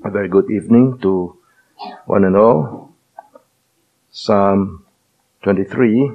A very good evening to one and all. Psalm 23.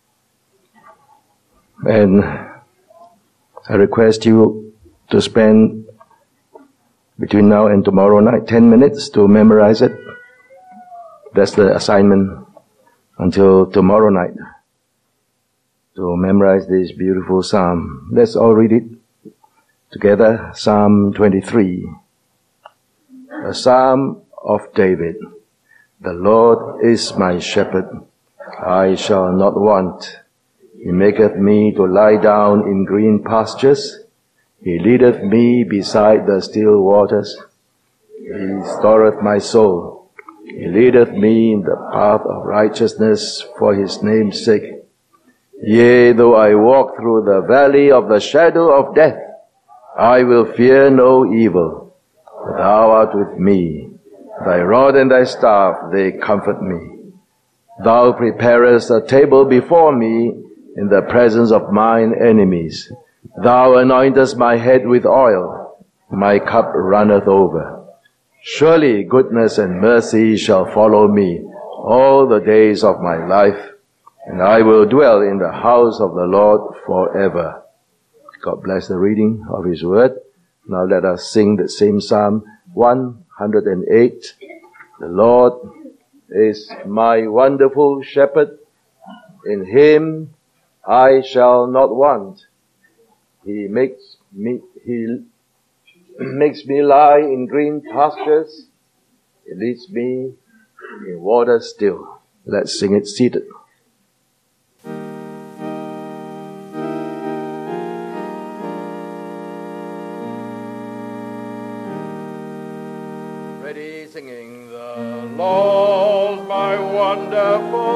And I request you to spend between now and tomorrow night 10 minutes to memorize it. That's the assignment until tomorrow night, to memorize this beautiful psalm. Let's all read it together. Psalm 23. A psalm of David. The Lord is my shepherd, I shall not want. He maketh me to lie down in green pastures. He leadeth me beside the still waters. He restoreth my soul. He leadeth me in the path of righteousness for his name's sake. Yea, though I walk through the valley of the shadow of death, I will fear no evil. Thou art with me. Thy rod and thy staff, they comfort me. Thou preparest a table before me in the presence of mine enemies. Thou anointest my head with oil. My cup runneth over. Surely goodness and mercy shall follow me all the days of my life, and I will dwell in the house of the Lord forever. God bless the reading of His word. Now let us sing the same Psalm 108. The Lord is my wonderful shepherd. In Him I shall not want. He makes me lie in green pastures. He leads me in water still. Let's sing it seated. Ready, singing. The Lord my wonderful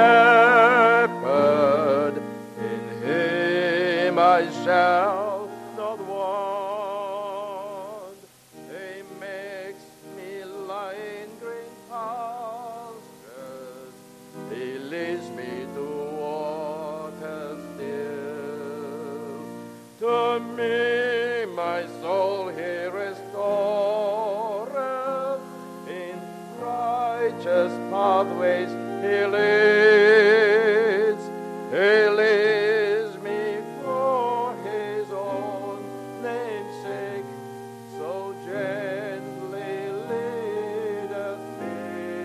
shepherd, in Him I shall not want. He makes me lie in green pastures. He leads me to water still. To me my soul He restoreth. In righteous pathways He leads. He leads me for His own name's sake. So gently leadeth me.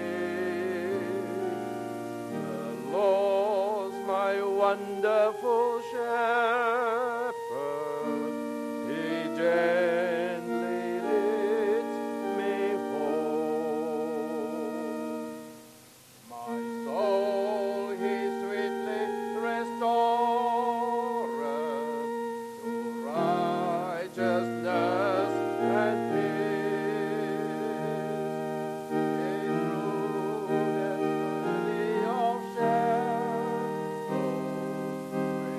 The Lord's my wonderful shepherd. He gently leads me home. My soul He sweetly restoreth to righteousness and peace. In rude and valley of shadow,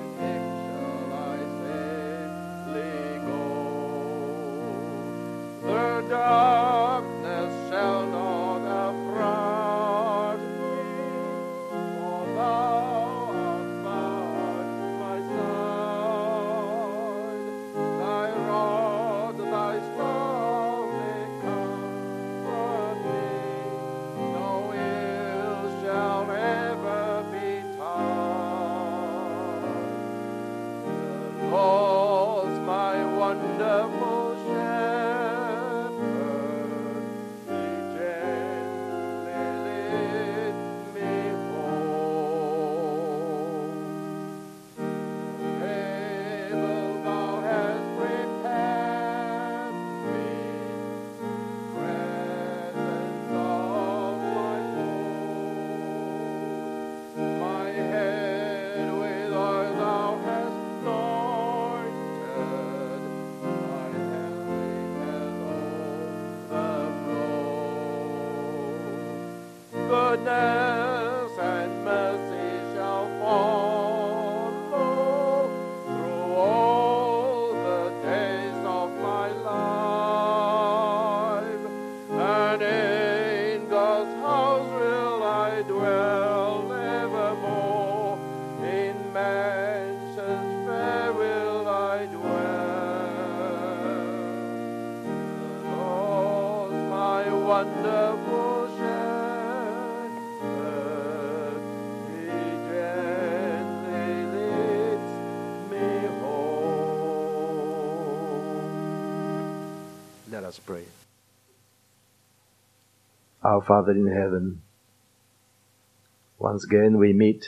wonderful shepherd, he gently leads me home. Let us pray. Our Father in heaven, once again we meet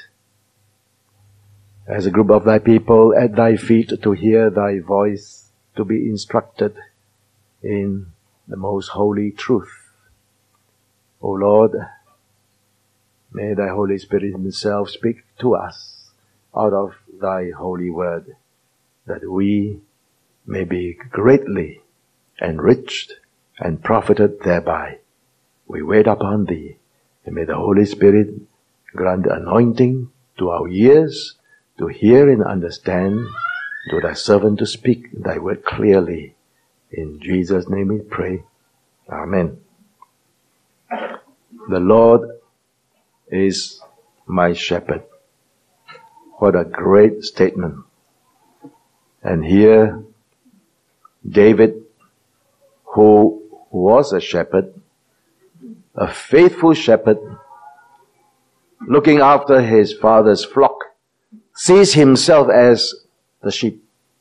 as a group of thy people at thy feet to hear thy voice, to be instructed in the most holy truth. O Lord, may thy Holy Spirit himself speak to us out of thy holy word, that we may be greatly enriched and profited thereby. We wait upon thee, and may the Holy Spirit grant the anointing to our ears to hear and understand, to thy servant to speak thy word clearly. In Jesus' name we pray. Amen. The Lord is my shepherd. What a great statement. And here, David, who was a shepherd, a faithful shepherd, looking after his father's flock, sees himself as the sheep.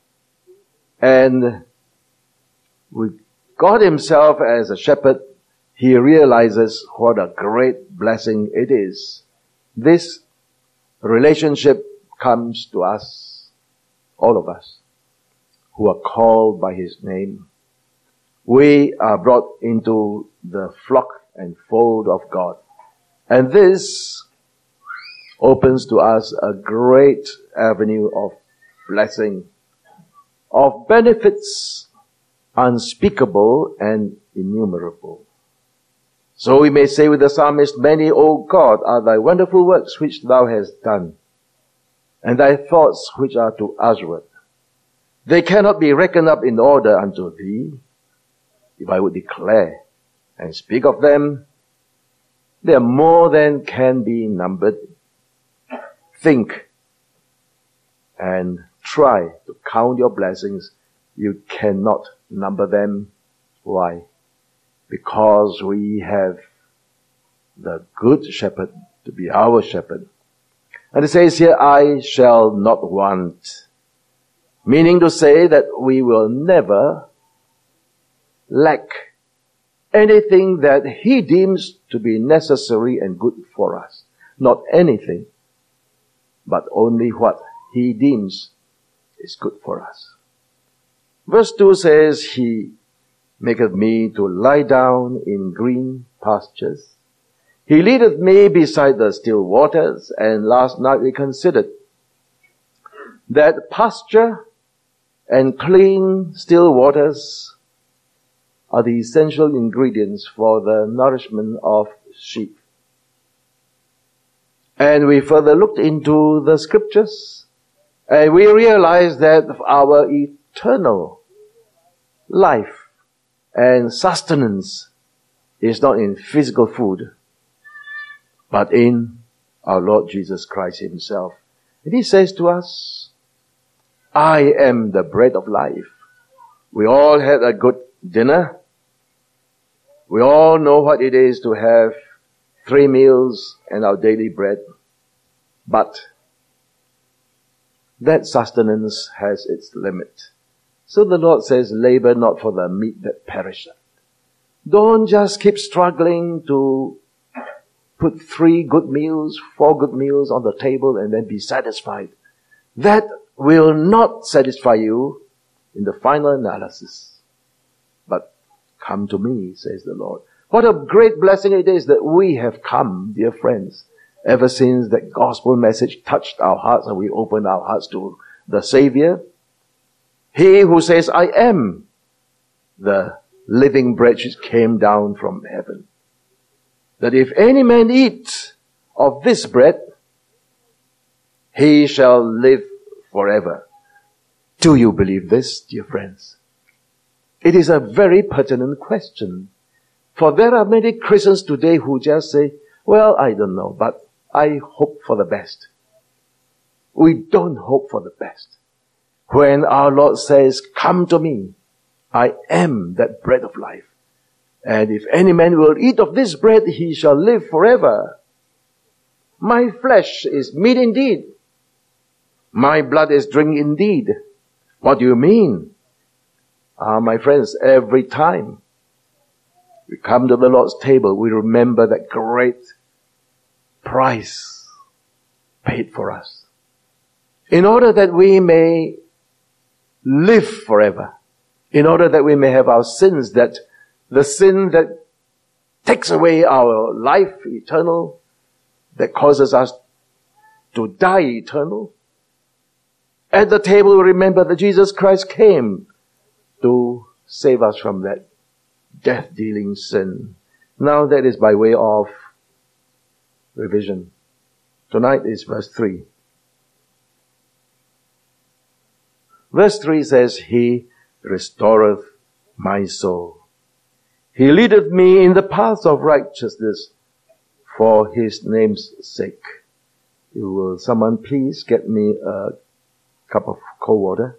And with God himself as a shepherd, he realizes what a great blessing it is. This relationship comes to us, all of us, who are called by his name. We are brought into the flock and fold of God. And this opens to us a great avenue of blessing, of benefits unspeakable and innumerable. So we may say with the psalmist, many, O God, are thy wonderful works which thou hast done, and thy thoughts which are to usward. They cannot be reckoned up in order unto thee. If I would declare and speak of them, they are more than can be numbered. Think and try to count your blessings. You cannot number them. Why? Because we have the good shepherd to be our shepherd. And it says here, I shall not want. Meaning to say that we will never lack anything that he deems to be necessary and good for us. Not anything, but only what he deems is good for us. Verse 2 says, he maketh me to lie down in green pastures. He leadeth me beside the still waters. And last night we considered that pasture and clean still waters are the essential ingredients for the nourishment of sheep. And we further looked into the scriptures, and we realized that our eternal life and sustenance is not in physical food, but in our Lord Jesus Christ himself. And he says to us, I am the bread of life. We all had a good dinner. We all know what it is to have 3 meals and our daily bread. But that sustenance has its limit. So the Lord says, labor not for the meat that perisheth. Don't just keep struggling to put 3 good meals, 4 good meals on the table and then be satisfied. That will not satisfy you in the final analysis. But come to me, says the Lord. What a great blessing it is that we have come, dear friends, ever since that gospel message touched our hearts and we opened our hearts to the Savior. He who says, I am the living bread which came down from heaven. That if any man eat of this bread, he shall live forever. Do you believe this, dear friends? It is a very pertinent question. For there are many Christians today who just say, well, I don't know, but I hope for the best. We don't hope for the best. When our Lord says, come to me, I am that bread of life. And if any man will eat of this bread, he shall live forever. My flesh is meat indeed. My blood is drink indeed. What do you mean? My friends, every time we come to the Lord's table, we remember that great price paid for us, in order that we may live forever, in order that we may have our sins, that the sin that takes away our life eternal, that causes us to die eternal. At the table, remember that Jesus Christ came to save us from that death-dealing sin. Now that is by way of revision. Tonight is verse 3. Verse 3 says, He restoreth my soul. He leadeth me in the paths of righteousness for His name's sake. Will someone please get me a cup of cold water?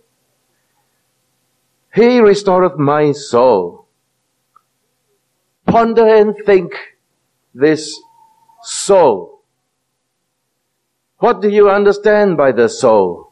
He restoreth my soul. Ponder and think this soul. What do you understand by the soul?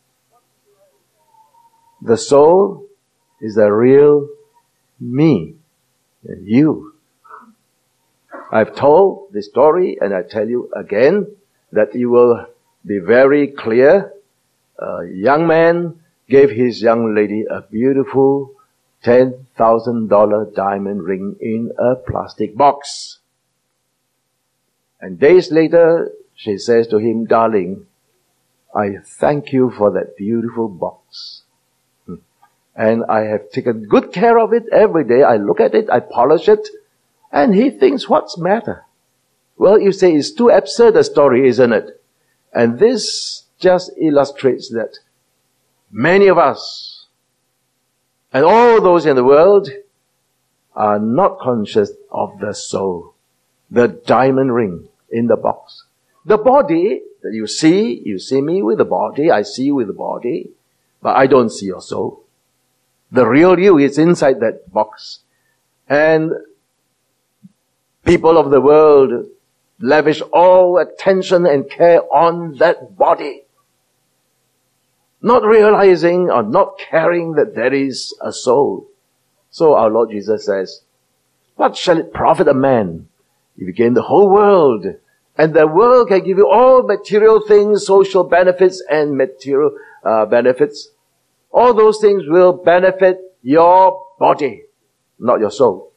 The soul is the real me and you. I've told this story and I tell you again that you will be very clear. A young man gave his young lady a beautiful $10,000 diamond ring in a plastic box. And days later, she says to him, darling, I thank you for that beautiful box. And I have taken good care of it every day. I look at it, I polish it, and he thinks, what's the matter? Well, you say it's too absurd a story, isn't it? And this just illustrates that many of us and all those in the world are not conscious of the soul, the diamond ring in the box. The body that you see me with the body, I see you with the body, but I don't see your soul. The real you is inside that box. And people of the world lavish all attention and care on that body, not realizing or not caring that there is a soul. So our Lord Jesus says, what shall it profit a man if he gain the whole world, and the world can give you all material things, social benefits and material benefits? All those things will benefit your body, not your soul.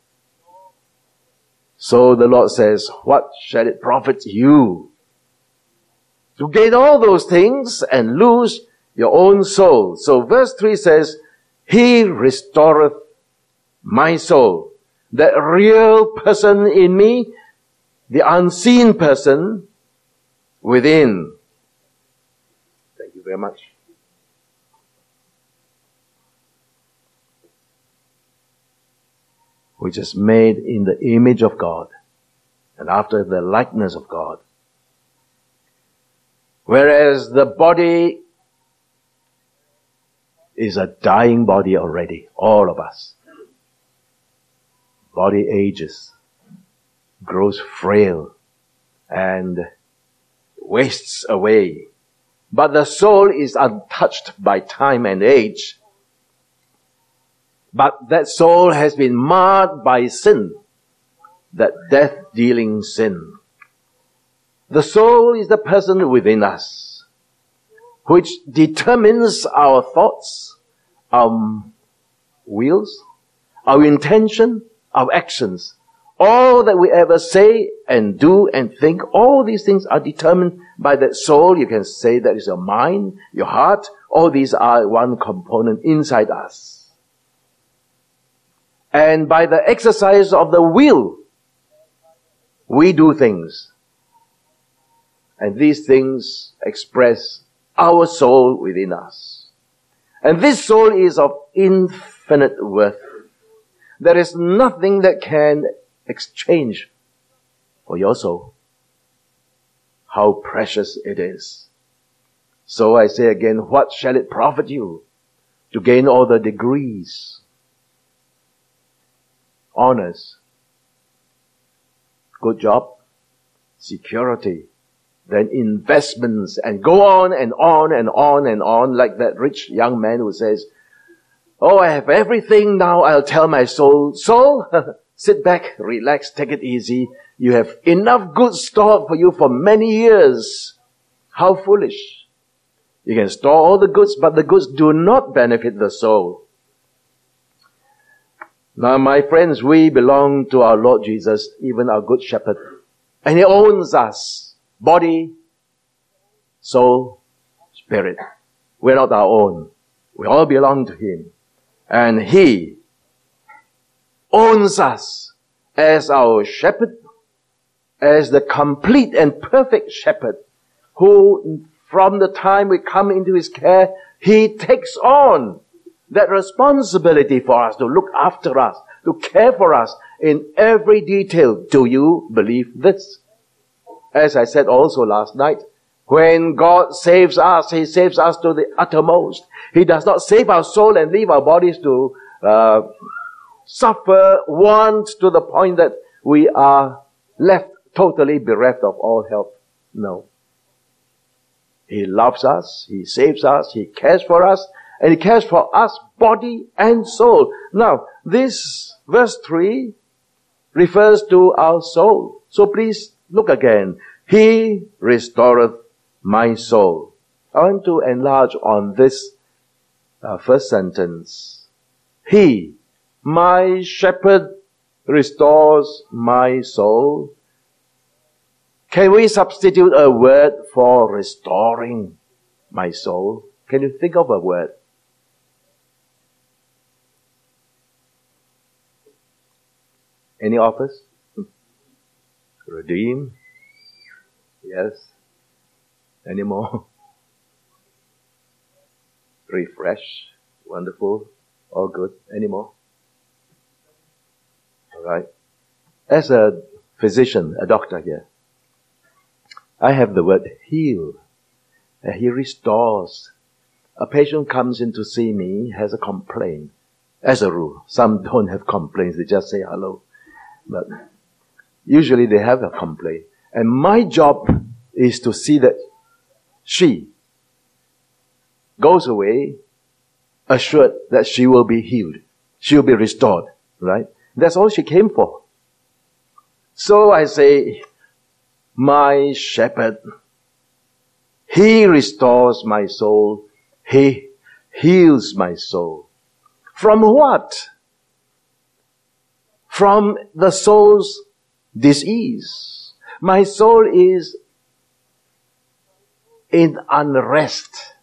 So the Lord says, what shall it profit you to gain all those things and lose your own soul? So verse 3 says, He restoreth my soul. The real person in me, the unseen person within. Thank you very much. Which is made in the image of God and after the likeness of God. Whereas the body is a dying body already, all of us. Body ages, grows frail, and wastes away. But the soul is untouched by time and age. But that soul has been marred by sin, that death-dealing sin. The soul is the person within us, which determines our thoughts, our wills, our intention, our actions. All that we ever say and do and think, all these things are determined by that soul. You can say that is your mind, your heart. All these are one component inside us. And by the exercise of the will, we do things. And these things express our soul within us. And this soul is of infinite worth. There is nothing that can exchange for your soul. How precious it is. So I say again, what shall it profit you to gain all the degrees, honors, good job, security, then investments, and go on and on and on and on, like that rich young man who says, oh, I have everything now, I'll tell my soul, soul, sit back, relax, take it easy. You have enough goods stored for you for many years. How foolish. You can store all the goods, but the goods do not benefit the soul. Now, my friends, we belong to our Lord Jesus, even our Good Shepherd. And He owns us. Body, soul, spirit. We're not our own. We all belong to Him. And He owns us as our shepherd, as the complete and perfect shepherd, who from the time we come into His care, He takes on that responsibility for us to look after us, to care for us in every detail. Do you believe this? As I said also last night, when God saves us, He saves us to the uttermost. He does not save our soul and leave our bodies to suffer want to the point that we are left totally bereft of all help. No. He loves us, He saves us, He cares for us, and He cares for us, body and soul. Now, this verse 3 refers to our soul. So please look again. He restoreth my soul. I want to enlarge on this first sentence. He, my shepherd, restores my soul. Can we substitute a word for restoring my soul? Can you think of a word? Any of us? Redeem? Yes. Any more? Refresh? Wonderful. All good. Any more? All right. As a physician, a doctor here, I have the word heal. He restores. A patient comes in to see me, has a complaint. As a rule, some don't have complaints, they just say hello. But usually they have a complaint. And my job is to see that she goes away assured that she will be healed. She will be restored, right? That's all she came for. So I say, my shepherd, He restores my soul. He heals my soul. From what? From the soul's disease. My soul is in unrest.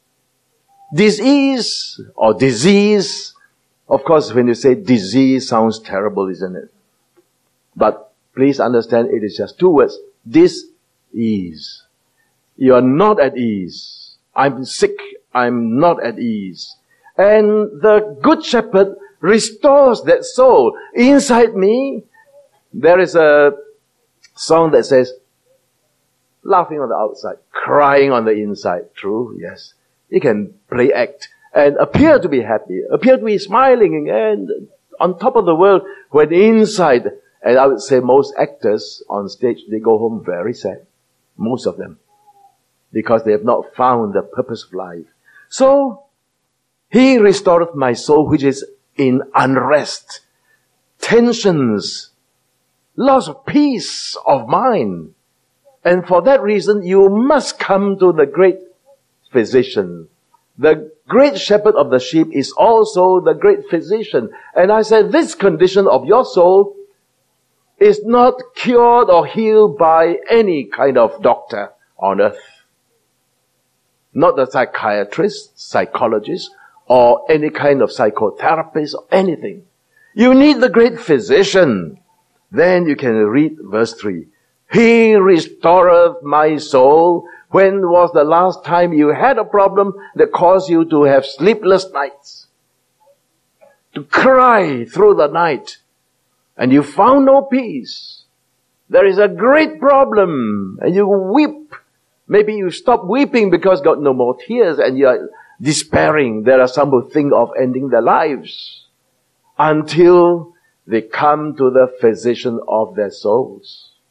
Disease or disease, of course when you say disease sounds terrible, isn't it? But please understand it is just two words. Dis-ease. You are not at ease. I'm sick. I'm not at ease. And the Good Shepherd restores that soul. Inside me, there is a song that says, laughing on the outside, crying on the inside. True, yes. You can play act and appear to be happy, appear to be smiling and on top of the world, when inside, and I would say most actors on stage, they go home very sad. Most of them. Because they have not found the purpose of life. So, He restoreth my soul which is in unrest, tensions, loss of peace of mind. And for that reason, you must come to the great physician. The great shepherd of the sheep is also the great physician. And I said, this condition of your soul is not cured or healed by any kind of doctor on earth. Not the psychiatrist, psychologist, or any kind of psychotherapist or anything. You need the great physician. Then you can read verse 3. He restoreth my soul. When was the last time you had a problem that caused you to have sleepless nights? To cry through the night. And you found no peace. There is a great problem. And you weep. Maybe you stop weeping because got no more tears and you are despairing. There are some who think of ending their lives. Until they come to the physician of their souls.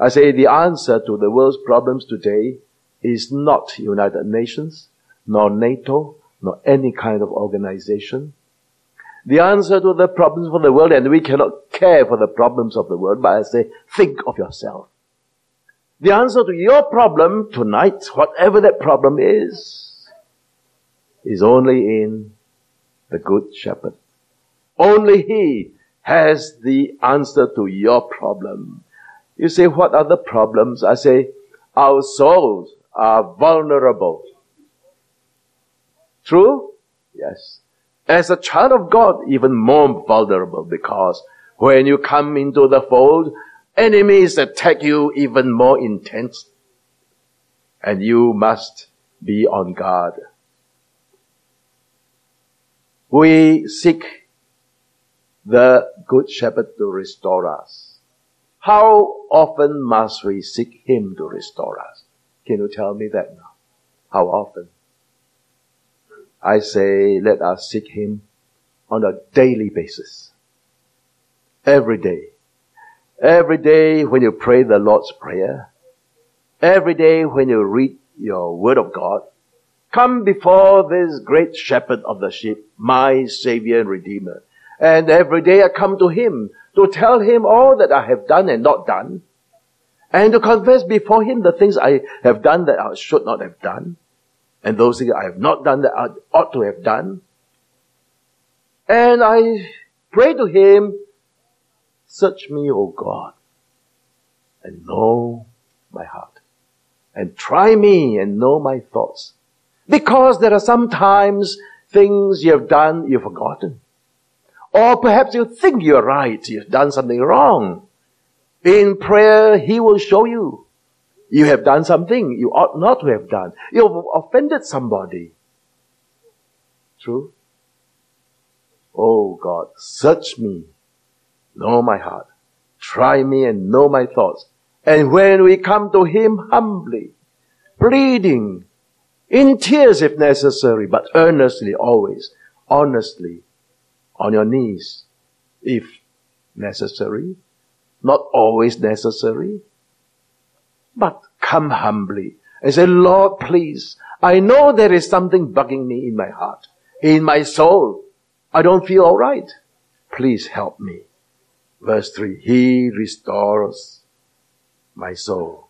I say the answer to the world's problems today is not United Nations, nor NATO, nor any kind of organization. The answer to the problems of the world, and we cannot care for the problems of the world, but I say, think of yourself. The answer to your problem tonight, whatever that problem is only in the Good Shepherd. Only He has the answer to your problem. You say, what are the problems? I say, our souls are vulnerable. True? Yes. As a child of God, even more vulnerable, because when you come into the fold, enemies attack you even more intense. And you must be on guard. We seek the Good Shepherd to restore us. How often must we seek Him to restore us? Can you tell me that now? How often? I say, let us seek Him on a daily basis. Every day. Every day when you pray the Lord's Prayer. Every day when you read your Word of God. Come before this great Shepherd of the sheep, my Savior and Redeemer. And every day I come to Him to tell Him all that I have done and not done. And to confess before Him the things I have done that I should not have done. And those things I have not done that I ought to have done. And I pray to Him, search me, O God, and know my heart. And try me and know my thoughts. Because there are sometimes things you have done, you've forgotten. Or perhaps you think you're right, you've done something wrong. In prayer, He will show you. You have done something you ought not to have done. You've offended somebody. True? Oh God, search me, know my heart. Try me and know my thoughts. And when we come to Him humbly, pleading, in tears if necessary, but earnestly always, honestly, on your knees, if necessary, not always necessary, but come humbly and say, Lord, please, I know there is something bugging me in my heart, in my soul. I don't feel all right. Please help me. Verse 3, He restores my soul.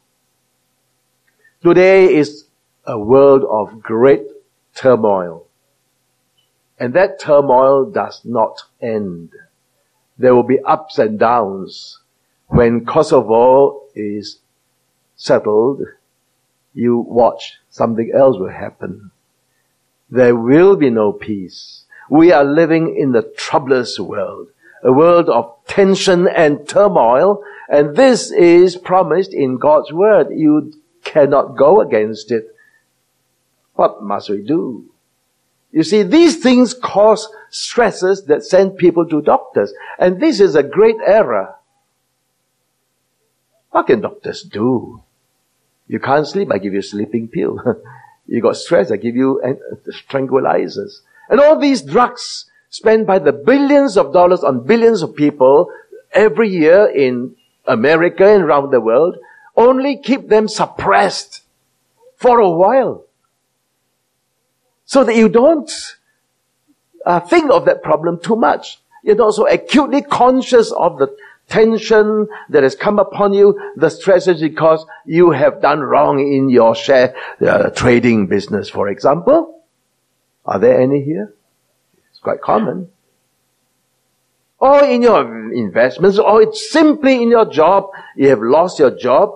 Today is a world of great turmoil. And that turmoil does not end. There will be ups and downs. When Kosovo is settled, you watch, something else will happen. There will be no peace. We are living in the troublous world, a world of tension and turmoil, and this is promised in God's Word. You cannot go against it. What must we do? You see, these things cause stresses that send people to doctors, and this is a great error. What can doctors do? You can't sleep, I give you a sleeping pill. You got stress, I give you tranquilizers. And all these drugs spent by the billions of dollars on billions of people every year in America and around the world only keep them suppressed for a while. So that you don't think of that problem too much. You're not so acutely conscious of the tension that has come upon you, the stresses because you have done wrong in your share trading business, for example. Are there any here? It's quite common. Or in your investments, or it's simply in your job, you have lost your job.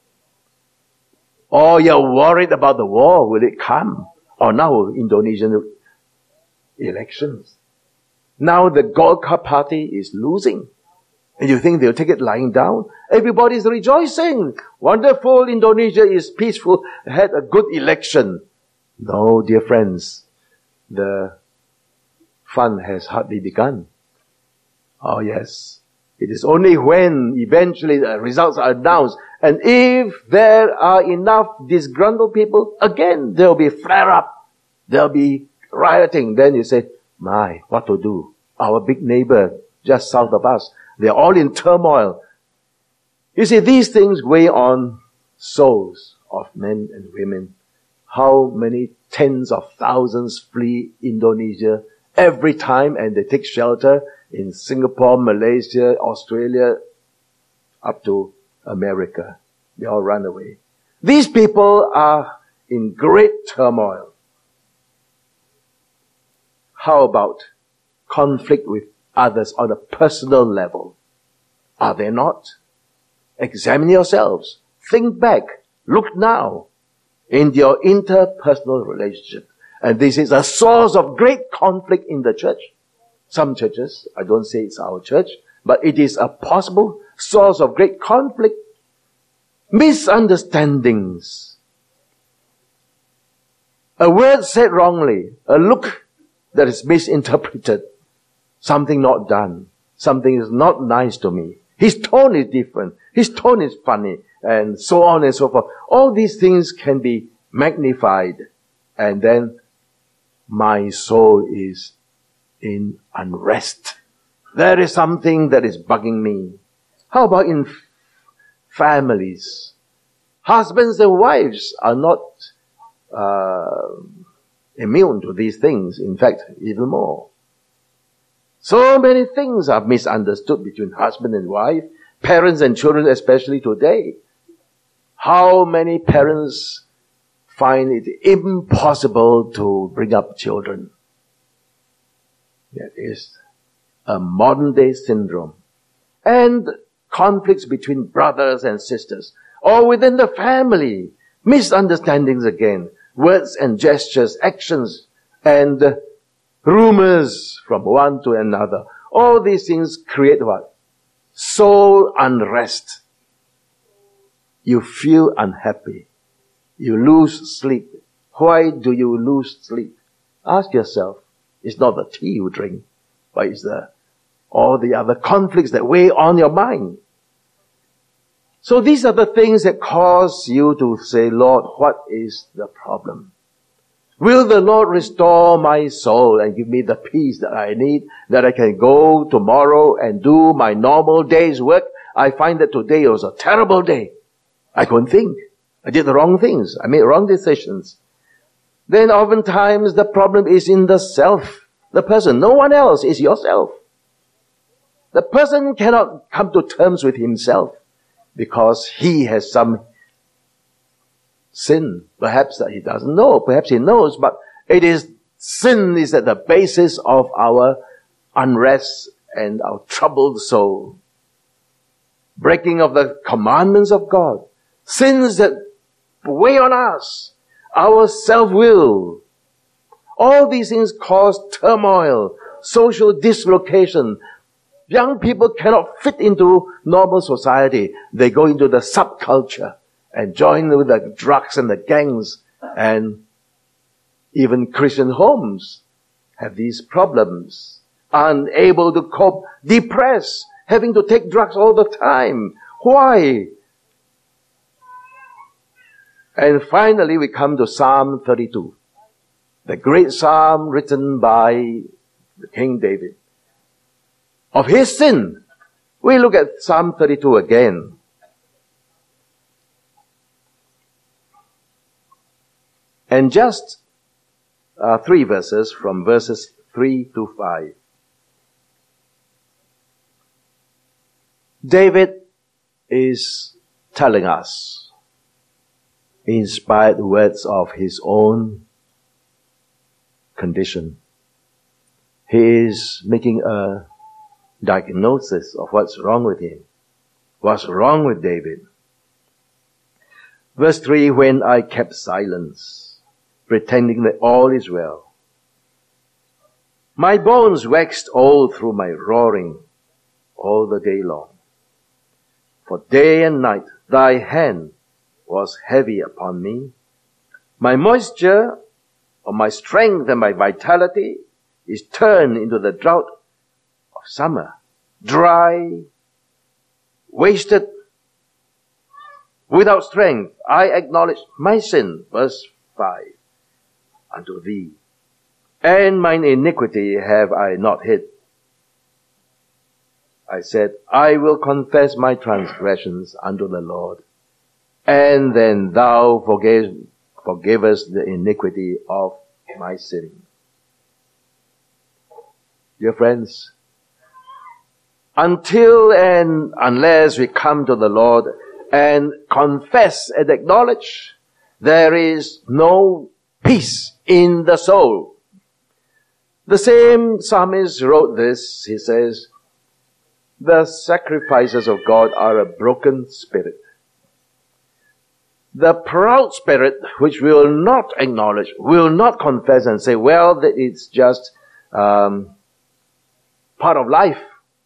Or you're worried about the war, will it come? Or now Indonesian elections. Now the Golkar party is losing. And you think they'll take it lying down? Everybody's rejoicing. Wonderful, Indonesia is peaceful, had a good election. No, dear friends, the fun has hardly begun. Oh yes, it is only when eventually the results are announced, and if there are enough disgruntled people, again there will be flare-up, there will be rioting. Then you say, my, what to do? Our big neighbor just south of us, they're all in turmoil. You see, these things weigh on souls of men and women. How many tens of thousands flee Indonesia every time, and they take shelter in Singapore, Malaysia, Australia, up to America. They all run away. These people are in great turmoil. How about conflict with others on a personal level? Are they not? Examine yourselves. Think back. Look now in your interpersonal relationship. And this is a source of great conflict in the church. Some churches, I don't say it's our church, but it is a possible source of great conflict. Misunderstandings. A word said wrongly. A look that is misinterpreted. Something not done. Something is not nice to me. His tone is different. His tone is funny. And so on and so forth. All these things can be magnified. And then my soul is in unrest. There is something that is bugging me. How about in families? Husbands and wives are not immune to these things. In fact, even more. So many things are misunderstood between husband and wife, parents and children, especially today. How many parents find it impossible to bring up children? That is a modern day syndrome. And conflicts between brothers and sisters, or within the family. Misunderstandings again. Words and gestures, actions, and rumors from one to another. All these things create what? Soul unrest. You feel unhappy. You lose sleep. Why do you lose sleep? Ask yourself. It's not the tea you drink, but it's all the other conflicts that weigh on your mind. So these are the things that cause you to say, Lord, what is the problem? Will the Lord restore my soul and give me the peace that I need, that I can go tomorrow and do my normal day's work? I find that today was a terrible day. I couldn't think. I did the wrong things. I made wrong decisions. Then oftentimes the problem is in the self, the person. No one else is yourself. The person cannot come to terms with himself because he has some sin, perhaps that he doesn't know, perhaps he knows, but sin is at the basis of our unrest and our troubled soul. Breaking of the commandments of God. Sins that weigh on us. Our self-will. All these things cause turmoil, social dislocation. Young people cannot fit into normal society. They go into the subculture and join with the drugs and the gangs, and even Christian homes have these problems. Unable to cope, depressed, having to take drugs all the time. Why? And finally we come to Psalm 32, the great psalm written by King David. Of his sin. We look at Psalm 32 again. And just 3 verses from verses 3 to 5. David is telling us inspired words of his own condition. He is making a diagnosis of what's wrong with him. What's wrong with David? Verse 3, when I kept silence, pretending that all is well, my bones waxed old through my roaring all the day long. For day and night thy hand was heavy upon me. My moisture, or my strength and my vitality is turned into the drought of summer. Dry, wasted, without strength. I acknowledge my sin. Verse 5. Unto thee. And mine iniquity have I not hid. I said, I will confess my transgressions unto the Lord, and then thou forgivest the iniquity of my sin. Dear friends, until and unless we come to the Lord and confess and acknowledge, there is no peace in the soul. The same psalmist wrote this. He says, the sacrifices of God are a broken spirit. The proud spirit, which will not acknowledge, will not confess and say, well, that it's just part of life.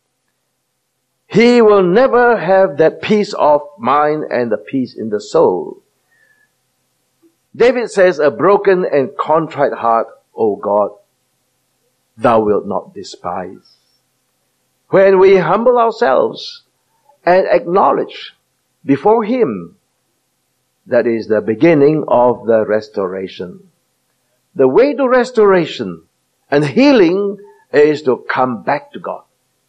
He will never have that peace of mind and the peace in the soul. David says, a broken and contrite heart, O God, thou wilt not despise. When we humble ourselves and acknowledge before Him, that is the beginning of the restoration. The way to restoration and healing is to come back to God.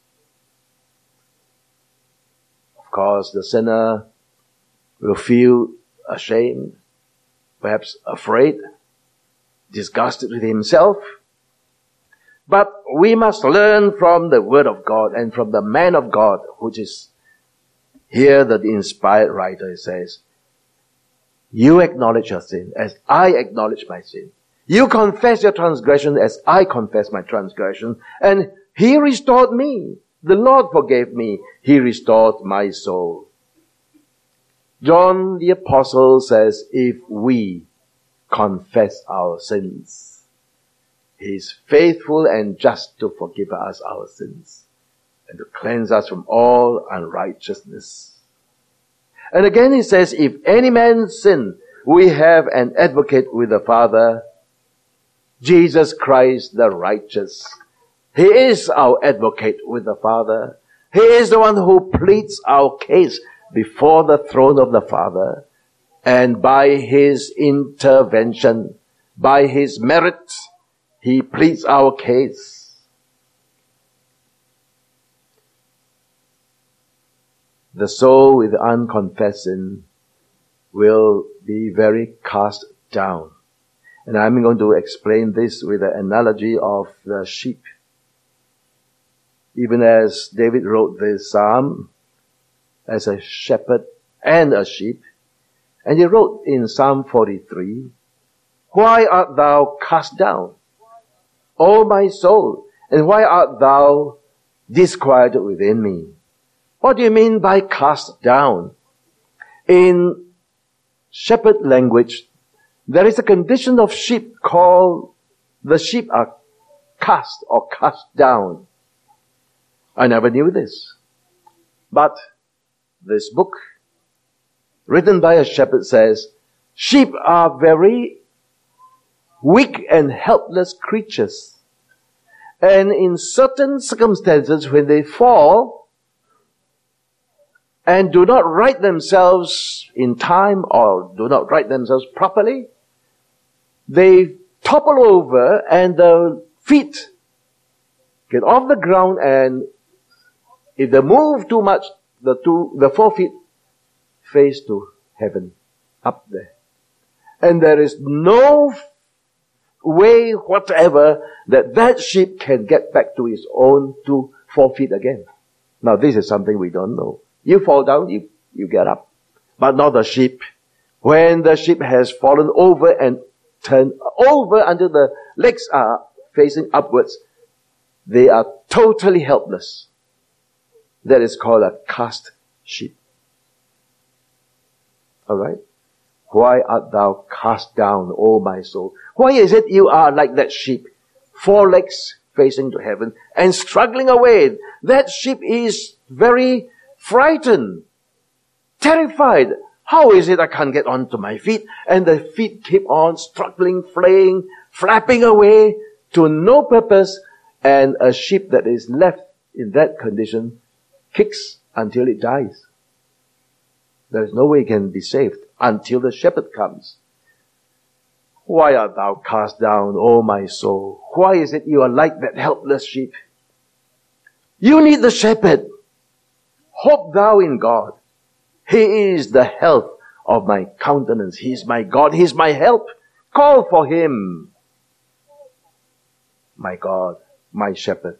Of course, the sinner will feel ashamed, perhaps afraid, disgusted with himself. But we must learn from the Word of God and from the man of God, which is here the inspired writer says, you acknowledge your sin as I acknowledge my sin. You confess your transgression as I confess my transgression. And He restored me. The Lord forgave me. He restored my soul. John the Apostle says, if we confess our sins, He is faithful and just to forgive us our sins and to cleanse us from all unrighteousness. And again He says, if any man sin, we have an advocate with the Father, Jesus Christ the righteous. He is our advocate with the Father. He is the one who pleads our case before the throne of the Father. And by His intervention, by His merit, He pleads our case. The soul with unconfessed sin will be very cast down. And I'm going to explain this with the analogy of the sheep. Even as David wrote this psalm as a shepherd and a sheep, and he wrote in Psalm 43, why art thou cast down, O my soul, and why art thou disquieted within me? What do you mean by cast down? In shepherd language, there is a condition of sheep called the sheep are cast or cast down. I never knew this. But this book, written by a shepherd, says, sheep are very weak and helpless creatures. And in certain circumstances, when they fall and do not right themselves in time or do not right themselves properly, they topple over and the feet get off the ground, and if they move too much, the 4 feet face to heaven, up there. And there is no way whatever that sheep can get back to his own 4 feet again. Now this is something we don't know. You fall down, you get up. But not the sheep. When the sheep has fallen over and turned over until the legs are facing upwards, they are totally helpless. That is called a cast sheep. Alright? Why art thou cast down, O my soul? Why is it you are like that sheep? 4 legs facing to heaven and struggling away. That sheep is very frightened, terrified. How is it I can't get onto my feet? And the feet keep on struggling, flaying, flapping away to no purpose. And a sheep that is left in that condition kicks until it dies. There is no way it can be saved until the shepherd comes. Why art thou cast down, O my soul? Why is it you are like that helpless sheep? You need the shepherd. Hope thou in God. He is the health of my countenance. He is my God. He is my help. Call for Him. My God, my shepherd.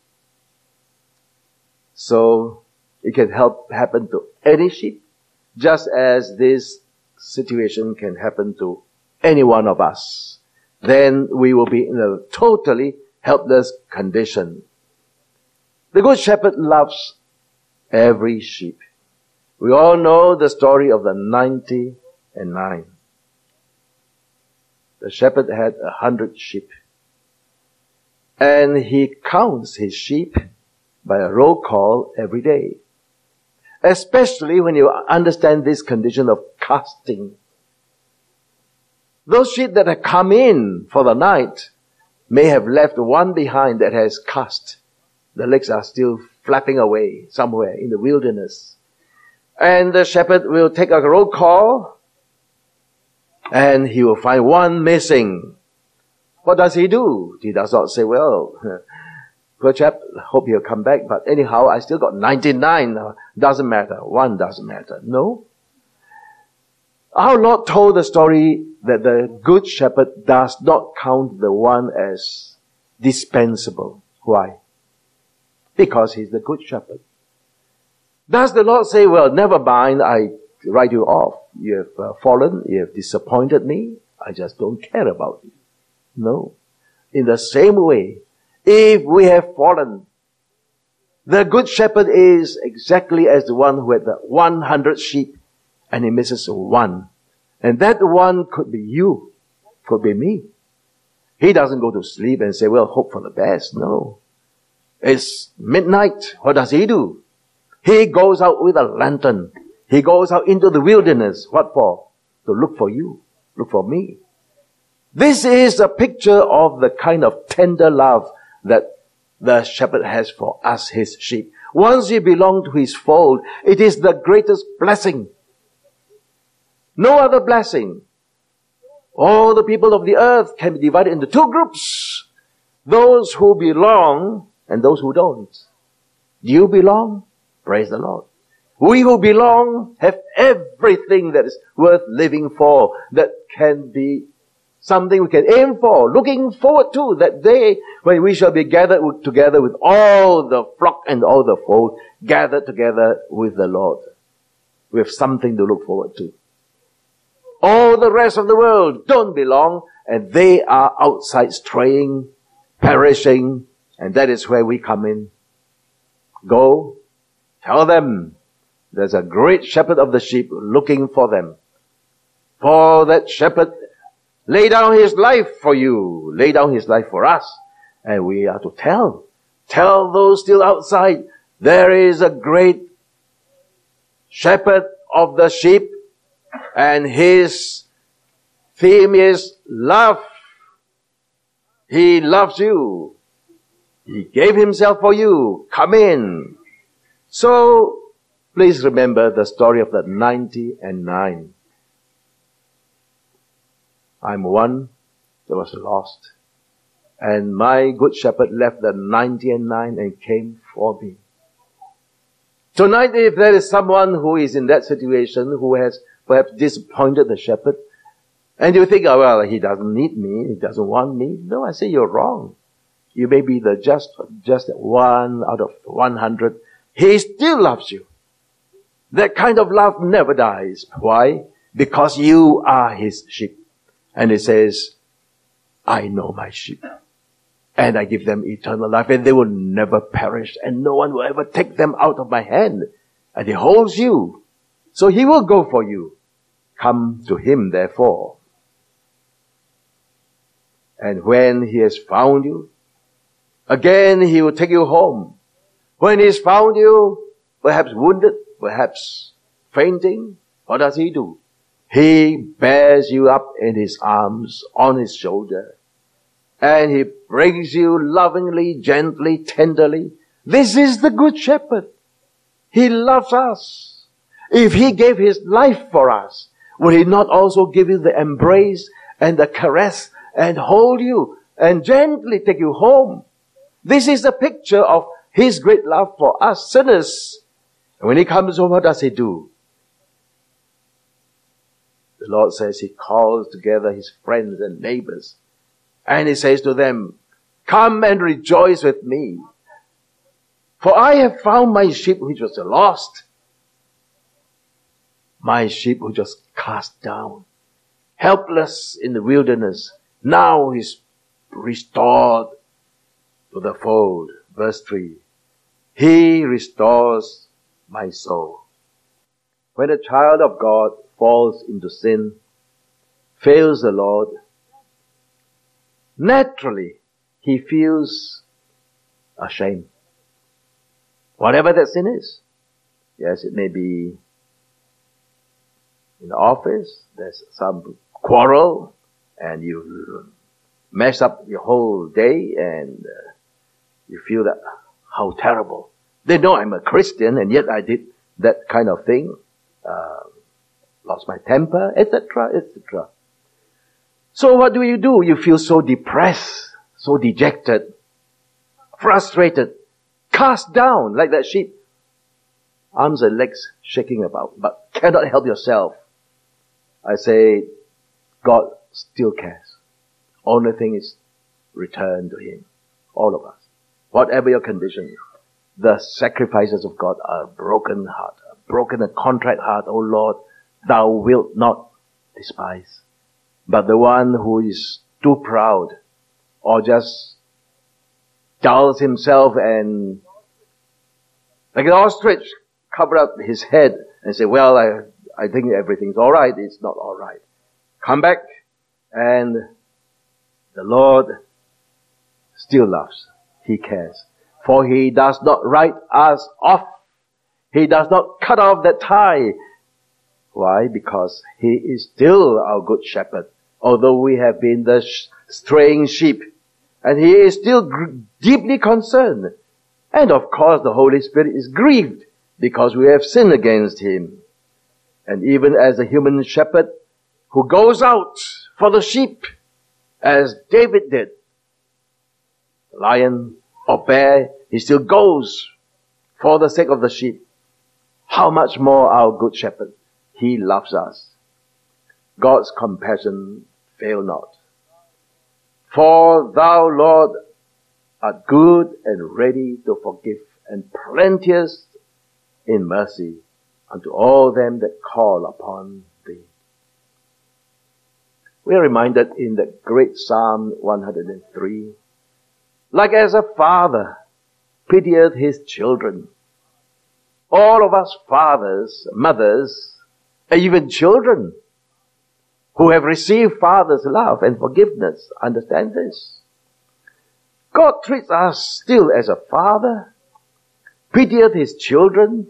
So, it can happen to any sheep, just as this situation can happen to any one of us. Then we will be in a totally helpless condition. The Good Shepherd loves every sheep. We all know the story of the 99. The shepherd had 100 sheep. And he counts his sheep by a roll call every day. Especially when you understand this condition of casting. Those sheep that have come in for the night may have left one behind that has cast. The legs are still flapping away somewhere in the wilderness. And the shepherd will take a roll call and he will find one missing. What does he do? He does not say, well, poor chap, hope he'll come back, but anyhow, I still got 99. Doesn't matter. One doesn't matter. No. Our Lord told the story that the Good Shepherd does not count the one as dispensable. Why? Because He's the Good Shepherd. Does the Lord say, well, never mind, I write you off. You have fallen, you have disappointed me, I just don't care about you. No. In the same way, if we have fallen, the Good Shepherd is exactly as the one who had the 100 sheep and he misses one. And that one could be you, could be me. He doesn't go to sleep and say, well, hope for the best. No. It's midnight. What does he do? He goes out with a lantern. He goes out into the wilderness. What for? To look for you. Look for me. This is a picture of the kind of tender love that the shepherd has for us, his sheep. Once you belong to his fold, it is the greatest blessing. No other blessing. All the people of the earth can be divided into two groups. Those who belong and those who don't. Do you belong? Praise the Lord. We who belong have everything that is worth living for, that can be something we can aim for, looking forward to that day when we shall be gathered together with all the flock and all the fold, gathered together with the Lord. We have something to look forward to. All the rest of the world don't belong, and they are outside straying, perishing, and that is where we come in. Go, tell them, there's a great shepherd of the sheep looking for them. For that shepherd lay down his life for you, lay down his life for us. And we are to tell those still outside, there is a great shepherd of the sheep, and his theme is love. He loves you. He gave himself for you. Come in. So, please remember the story of the 99. I'm one that was lost. And my good shepherd left the 99 and came for me. Tonight, if there is someone who is in that situation, who has perhaps disappointed the shepherd, and you think, oh, well, he doesn't need me, he doesn't want me. No, I say you're wrong. You may be the just one out of 100. He still loves you. That kind of love never dies. Why? Because you are his sheep. And he says, I know my sheep. And I give them eternal life, and they will never perish, and no one will ever take them out of my hand. And he holds you. So he will go for you. Come to him, therefore. And when he has found you, again he will take you home. When he's found you, perhaps wounded, perhaps fainting, what does he do? He bears you up in his arms, on his shoulder. And he brings you lovingly, gently, tenderly. This is the Good Shepherd. He loves us. If he gave his life for us, would he not also give you the embrace and the caress and hold you and gently take you home? This is a picture of his great love for us sinners. And when he comes home, what does he do? The Lord says he calls together his friends and neighbors. And he says to them, come and rejoice with me. For I have found my sheep which was lost. My sheep which was cast down. Helpless in the wilderness. Now he's restored to the fold. Verse 3. He restores my soul. When a child of God falls into sin, fails the Lord, naturally he feels ashamed. Whatever that sin is. Yes, it may be in the office, there's some quarrel, and you mess up your whole day, and you feel that, how terrible. They know I'm a Christian, and yet I did that kind of thing. Lost my temper, etc., etc. So what do? You feel so depressed, so dejected, frustrated, cast down like that sheep. Arms and legs shaking about, but cannot help yourself. I say, God still cares. Only thing is, return to Him. All of us. Whatever your condition, the sacrifices of God are a broken heart, a broken and contrite heart. Oh Lord, Thou wilt not despise. But the one who is too proud, or just dulls himself and, like an ostrich, cover up his head and say, well, I think everything's alright. It's not alright. Come back, and the Lord still loves. He cares. For He does not write us off. He does not cut off that tie. Why? Because He is still our good shepherd. Although we have been the straying sheep. And He is still deeply concerned. And of course the Holy Spirit is grieved because we have sinned against Him. And even as a human shepherd who goes out for the sheep, as David did, the lion or bear, he still goes for the sake of the sheep. How much more our good shepherd? He loves us. God's compassion fail not. For Thou, Lord, art good and ready to forgive, and plenteous in mercy unto all them that call upon Thee. We are reminded in the great Psalm 103, like as a father pitieth his children. All of us fathers, mothers, and even children who have received Father's love and forgiveness understand this. God treats us still as a father, pitieth His children.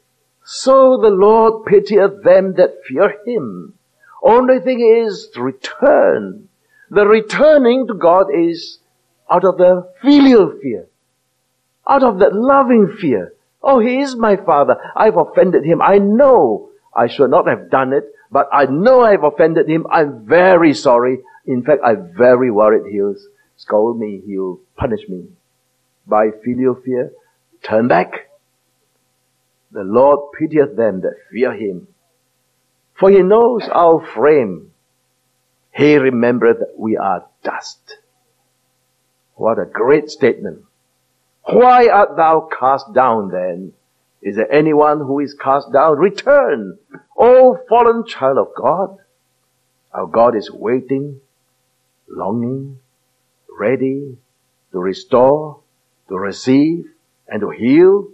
So the Lord pitieth them that fear Him. Only thing is to return. The returning to God is out of the filial fear, out of that loving fear. Oh, He is my Father. I've offended Him. I know I should not have done it, but I know I've offended Him. I'm very sorry. In fact, I'm very worried He'll scold me. He'll punish me. By filial fear, turn back. The Lord pitieth them that fear Him. For He knows our frame. He remembereth that we are dust. What a great statement. Why art thou cast down then? Is there anyone who is cast down? Return, O fallen child of God. Our God is waiting, longing, ready to restore, to receive, and to heal.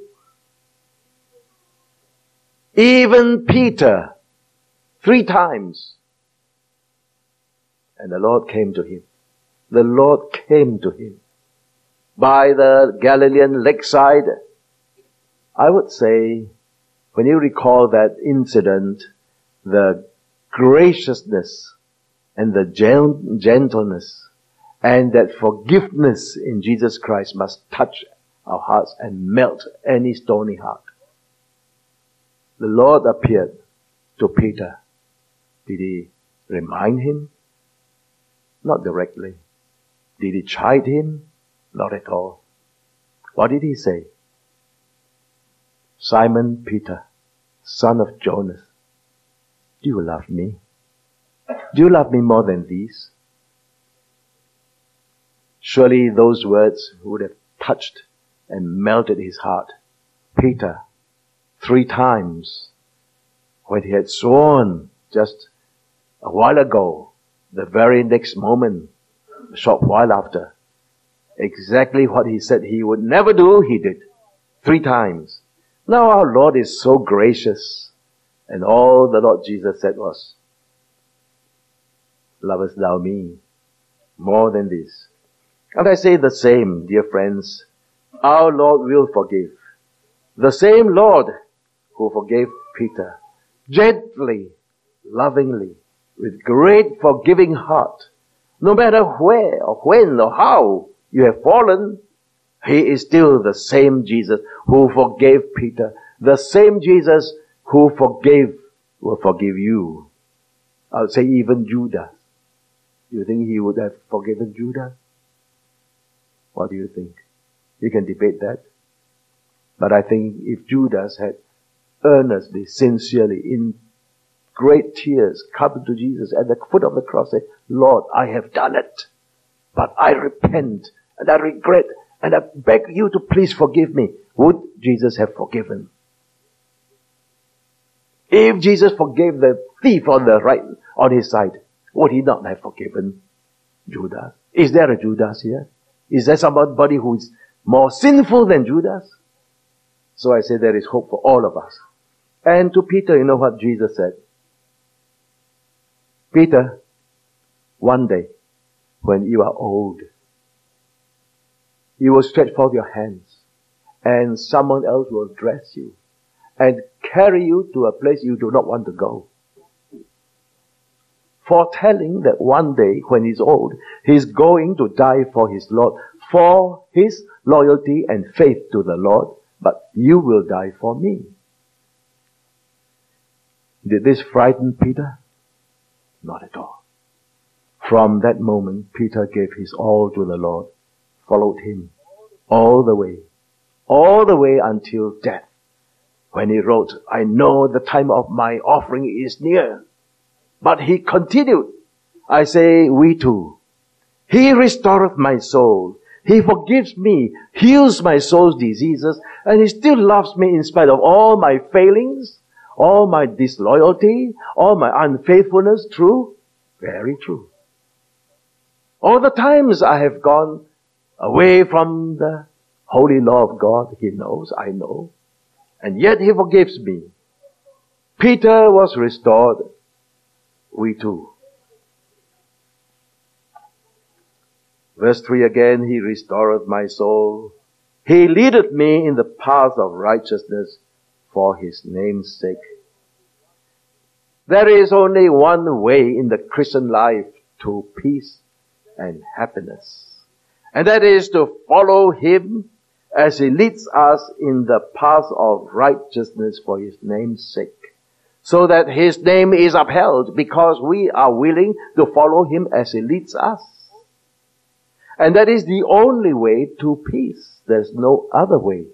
Even Peter, 3 times. And the Lord came to him. The Lord came to him. By the Galilean lakeside, I would say, when you recall that incident, the graciousness and the gentleness and that forgiveness in Jesus Christ must touch our hearts and melt any stony heart. The Lord appeared to Peter. Did He remind him? Not directly. Did He chide him? Not at all. What did He say? Simon Peter, son of Jonas, do you love me? Do you love me more than these? Surely those words would have touched and melted his heart. Peter, 3 times, when he had sworn just a while ago, the very next moment, a short while after, exactly what he said he would never do, he did. 3 times. Now our Lord is so gracious. And all the Lord Jesus said was, lovest thou me more than this? And I say the same, dear friends. Our Lord will forgive. The same Lord who forgave Peter, gently, lovingly, with great forgiving heart. No matter where or when or how you have fallen, He is still the same Jesus who forgave Peter. The same Jesus who will forgive you. I would say even Judas. Do you think He would have forgiven Judas? What do you think? You can debate that. But I think if Judas had earnestly, sincerely, in great tears, come to Jesus at the foot of the cross, say, Lord, I have done it, but I repent, and I regret, and I beg you to please forgive me, would Jesus have forgiven? If Jesus forgave the thief on his side, would He not have forgiven Judas? Is there a Judas here? Is there somebody who is more sinful than Judas? So I say there is hope for all of us. And to Peter, you know what Jesus said? Peter, one day, when you are old, you will stretch forth your hands, and someone else will dress you and carry you to a place you do not want to go. Foretelling that one day, when he's old, he's going to die for his Lord, for his loyalty and faith to the Lord, but you will die for me. Did this frighten Peter? Not at all. From that moment, Peter gave his all to the Lord, followed Him all the way until death. When he wrote, I know the time of my offering is near. But he continued, I say, we too. He restoreth my soul. He forgives me, heals my soul's diseases, and He still loves me in spite of all my failings, all my disloyalty, all my unfaithfulness. True? Very true. All the times I have gone away from the holy law of God, He knows, I know. And yet He forgives me. Peter was restored. We too. Verse 3 again, He restoreth my soul. He leadeth me in the path of righteousness for His name's sake. There is only one way in the Christian life to peace and happiness. And that is to follow Him as He leads us in the path of righteousness for His name's sake. So that His name is upheld because we are willing to follow Him as He leads us. And that is the only way to peace. There's no other way.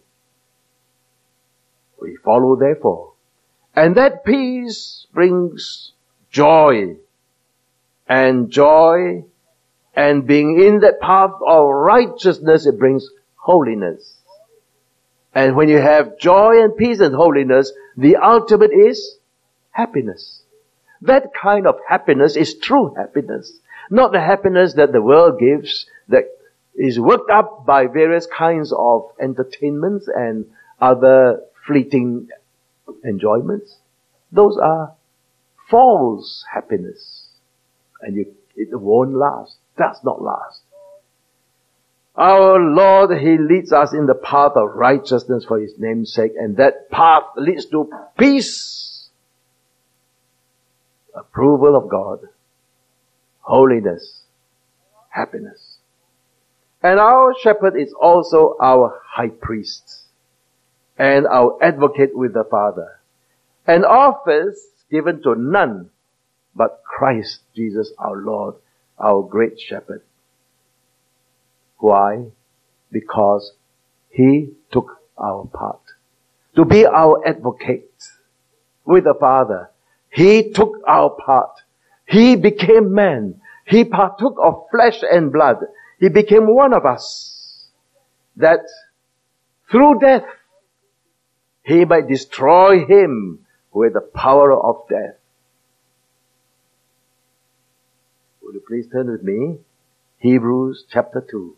We follow therefore. And that peace brings joy. And joy, and being in that path of righteousness, it brings holiness. And when you have joy and peace and holiness, the ultimate is happiness. That kind of happiness is true happiness. Not the happiness that the world gives, that is worked up by various kinds of entertainments and other fleeting enjoyments. Those are false happiness. And it won't last, does not last. Our Lord, He leads us in the path of righteousness for His name's sake, and that path leads to peace, approval of God, holiness, happiness. And our shepherd is also our high priest and our advocate with the Father. An office given to none but Christ Jesus our Lord, our great shepherd. Why? Because He took our part. to be our advocate with the Father. He took our part. He became man. He partook of flesh and blood. He became one of us, that through death, He might destroy him with the power of death. Would you please turn with me? Hebrews chapter 2.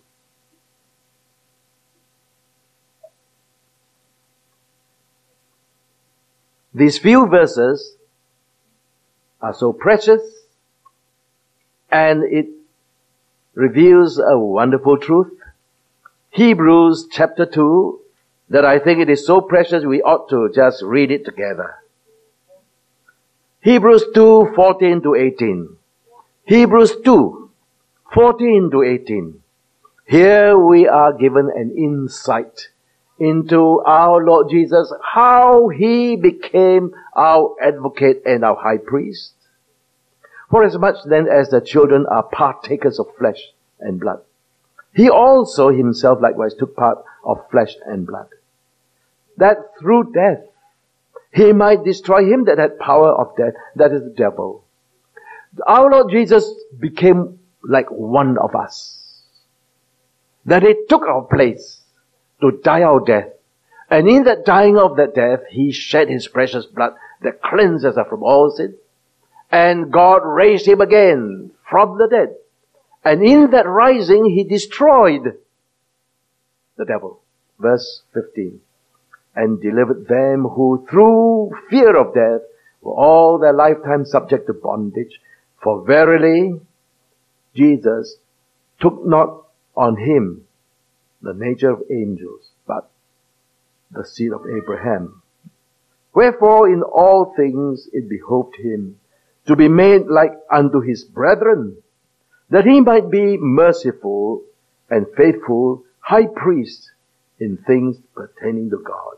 These few verses are so precious, and it reveals a wonderful truth. Hebrews chapter 2, that I think it is so precious we ought to just read it together. Hebrews 2, 14 to 18. Hebrews 2, 14 to 18. Here we are given an insight into our Lord Jesus, how He became our advocate and our high priest. For as much then as the children are partakers of flesh and blood, He also Himself likewise took part of flesh and blood, that through death He might destroy him that had power of death, that is the devil. Our Lord Jesus became like one of us, that He took our place to die our death. And in that dying of that death, He shed His precious blood that cleanses us from all sin. And God raised Him again from the dead. And in that rising, He destroyed the devil. Verse 15. And delivered them who through fear of death were all their lifetime subject to bondage. For verily, Jesus took not on Him the nature of angels, but the seed of Abraham. Wherefore in all things it behoved Him to be made like unto His brethren, that He might be merciful and faithful high priest in things pertaining to God,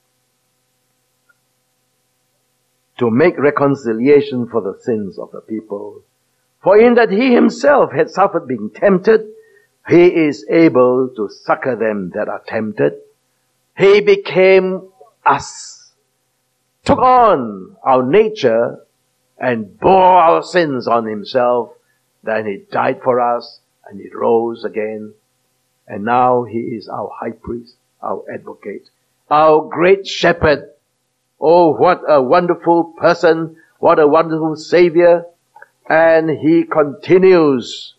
to make reconciliation for the sins of the people. For in that He Himself had suffered being tempted, He is able to succor them that are tempted. He became us, took on our nature, and bore our sins on Himself. Then He died for us, and He rose again. And now He is our high priest, our advocate, our great shepherd. Oh, what a wonderful person, what a wonderful Savior. And He continues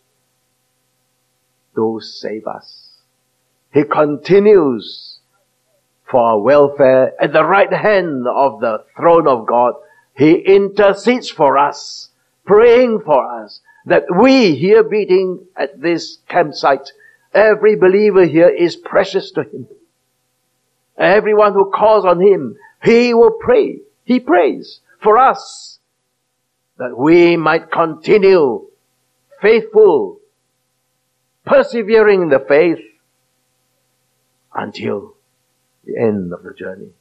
to save us. He continues for our welfare at the right hand of the throne of God. He intercedes for us, praying for us, that we here meeting at this campsite, every believer here is precious to Him. Everyone who calls on Him, He will pray. He prays for us, that we might continue faithful, persevering in the faith until the end of the journey.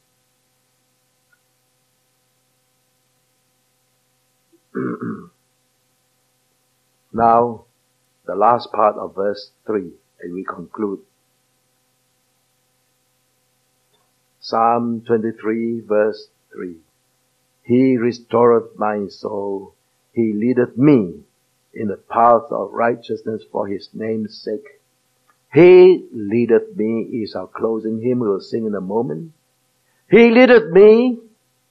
Now, the last part of verse 3, and we conclude. Psalm 23, verse 3. He restoreth my soul. He leadeth me in the path of righteousness for His name's sake. He leadeth me is our closing hymn. We will sing in a moment. He leadeth me,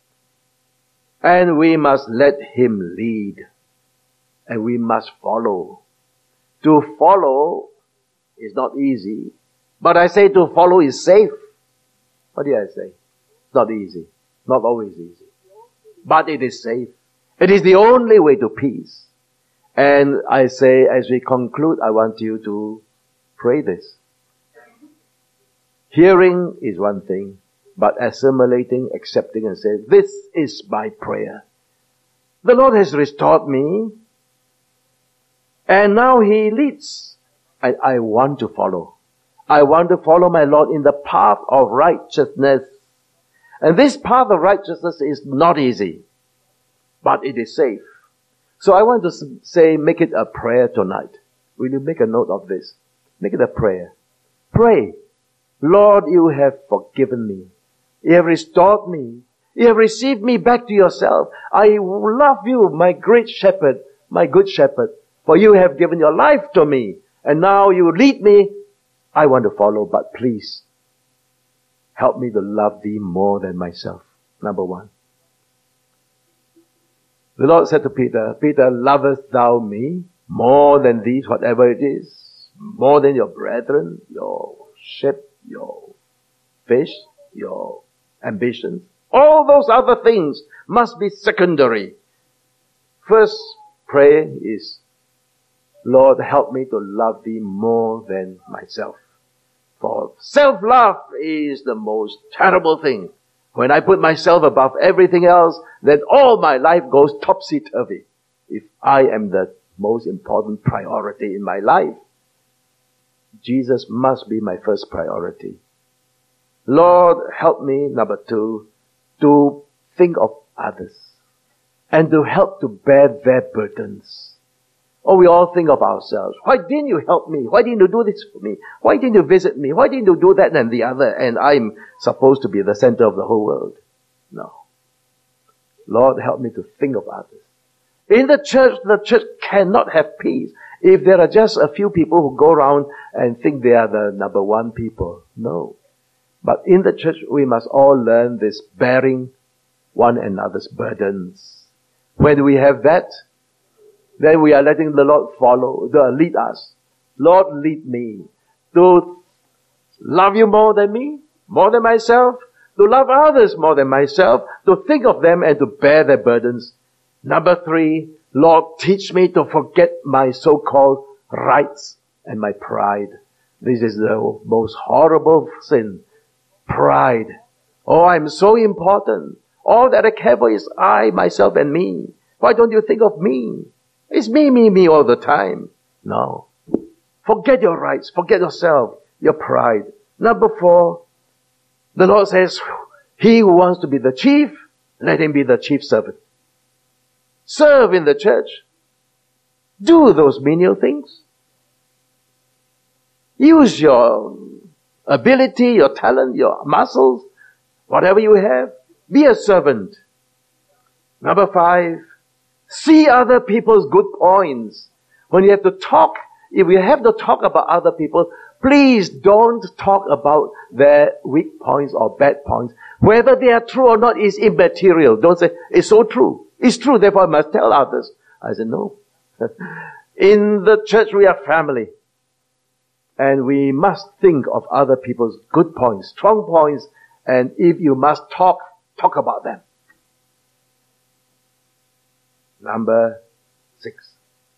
and we must let Him lead. And we must follow. To follow is not easy, but I say to follow is safe. What did I say? It's not easy. Not always easy. But it is safe. It is the only way to peace. And I say, as we conclude, I want you to pray this. Hearing is one thing, but assimilating, accepting, and saying, this is my prayer. The Lord has restored me, and now He leads. I want to follow. I want to follow my Lord in the path of righteousness. And this path of righteousness is not easy, but it is safe. So I want to say, make it a prayer tonight. Will you make a note of this? Make it a prayer. Pray, Lord, You have forgiven me. You have restored me. You have received me back to yourself. I love you, my great shepherd, my good shepherd. For you have given your life to me. And now you lead me. I want to follow, but please help me to love thee more than myself. Number one. The Lord said to Peter, Peter, lovest thou me more than these, whatever it is? More than your brethren, your ship, your fish, your ambitions? All those other things must be secondary. First prayer is, Lord, help me to love thee more than myself. For self-love is the most terrible thing. When I put myself above everything else, then all my life goes topsy-turvy. If I am the most important priority in my life, Jesus must be my first priority. Lord, help me, number two, to think of others and to help to bear their burdens. Oh, we all think of ourselves. Why didn't you help me? Why didn't you do this for me? Why didn't you visit me? Why didn't you do that and the other? And I'm supposed to be the center of the whole world. No. Lord, help me to think of others. In the church cannot have peace if there are just a few people who go around and think they are the number one people. No. But in the church, we must all learn this bearing one another's burdens. When we have that, then we are letting the Lord lead us. Lord, lead me to love you more than me, more than myself, to love others more than myself, to think of them and to bear their burdens. Number three, Lord, teach me to forget my so-called rights and my pride. This is the most horrible sin. Pride. Oh, I'm so important. All that I care for is I, myself, and me. Why don't you think of me? It's me all the time. No. Forget your rights. Forget yourself. Your pride. Number four, the Lord says, he who wants to be the chief, let him be the chief servant. Serve in the church. Do those menial things. Use your ability, your talent, your muscles, whatever you have. Be a servant. Number five, see other people's good points. When you have to talk, if you have to talk about other people, please don't talk about their weak points or bad points. Whether they are true or not is immaterial. Don't say, it's so true. It's true, therefore I must tell others. I said, no. In the church we are family. And we must think of other people's good points, strong points, and if you must talk about them. Number 6.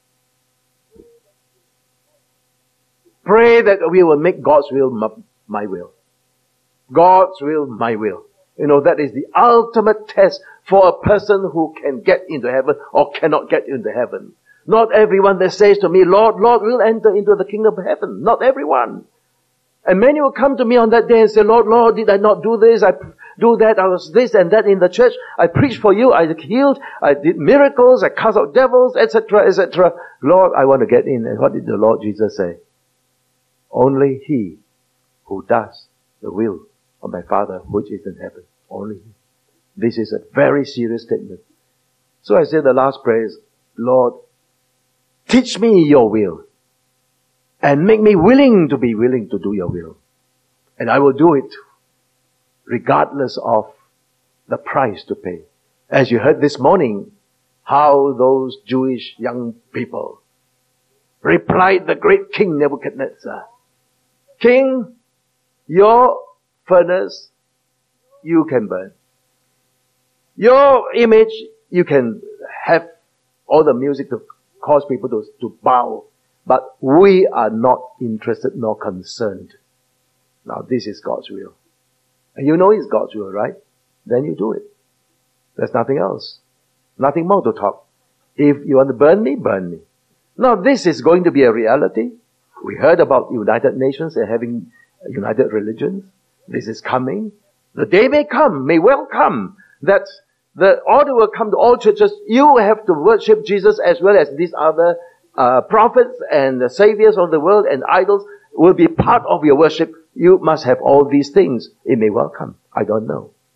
Pray that we will make God's will my will. God's will, my will. You know, that is the ultimate test for a person who can get into heaven or cannot get into heaven. Not everyone that says to me, Lord, Lord, will enter into the kingdom of heaven. Not everyone. And many will come to me on that day and say, Lord, Lord, did I not do this? I do that. I was this and that in the church. I preached for you. I healed. I did miracles. I cast out devils, etc., etc. Lord, I want to get in. And what did the Lord Jesus say? Only he who does the will of my Father which is in heaven. Only he. This is a very serious statement. So I said the last prayer is, Lord, teach me your will and make me willing to be willing to do your will. And I will do it regardless of the price to pay. As you heard this morning, how those Jewish young people replied the great King Nebuchadnezzar, King, your furnace, you can burn. Your image, you can have all the music to cause people to bow. But we are not interested nor concerned. Now this is God's will. And you know it's God's will, right? Then you do it. There's nothing else. Nothing more to talk. If you want to burn me, burn me. Now this is going to be a reality. We heard about United Nations and having united religions. This is coming. The day may come, may well come, that the order will come to all churches. You have to worship Jesus as well as these other prophets and the saviors of the world and idols will be part of your worship. You must have all these things. It may well come. I don't know.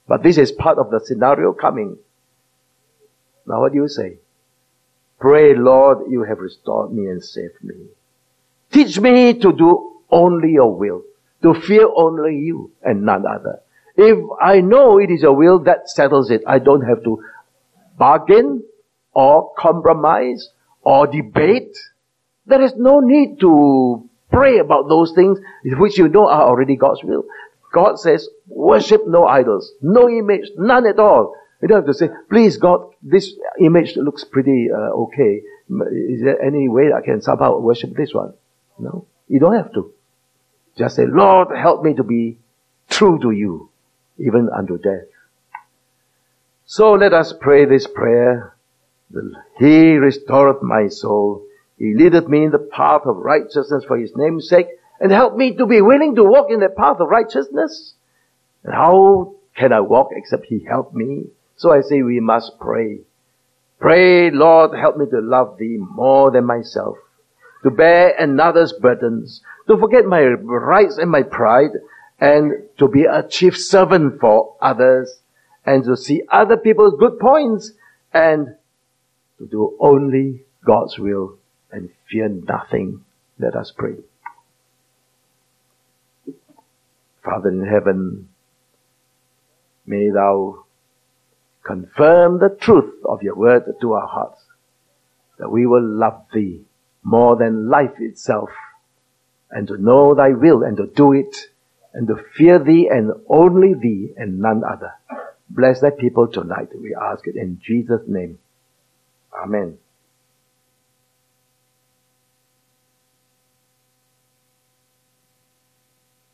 But this is part of the scenario coming. Now what do you say? Pray, Lord, you have restored me and saved me. Teach me to do only your will, to fear only you and none other. If I know it is your will, that settles it. I don't have to bargain or compromise or debate. There is no need to pray about those things which you know are already God's will. God says, worship no idols, no image, none at all. You don't have to say, please God, this image looks pretty okay. Is there any way I can somehow worship this one? No, you don't have to. Just say, Lord, help me to be true to you, even unto death. So let us pray this prayer. He restoreth my soul. He leadeth me in the path of righteousness for his name's sake, and help me to be willing to walk in the path of righteousness. And how can I walk except he help me? So I say we must pray. Pray, Lord, help me to love thee more than myself, to bear another's burdens, to forget my rights and my pride, and to be a chief servant for others, and to see other people's good points, and to do only God's will and fear nothing. Let us pray. Father in heaven, may thou confirm the truth of your word to our hearts, that we will love thee more than life itself, and to know thy will and to do it, and to fear thee and only thee and none other. Bless thy people tonight, we ask it in Jesus' name. Amen.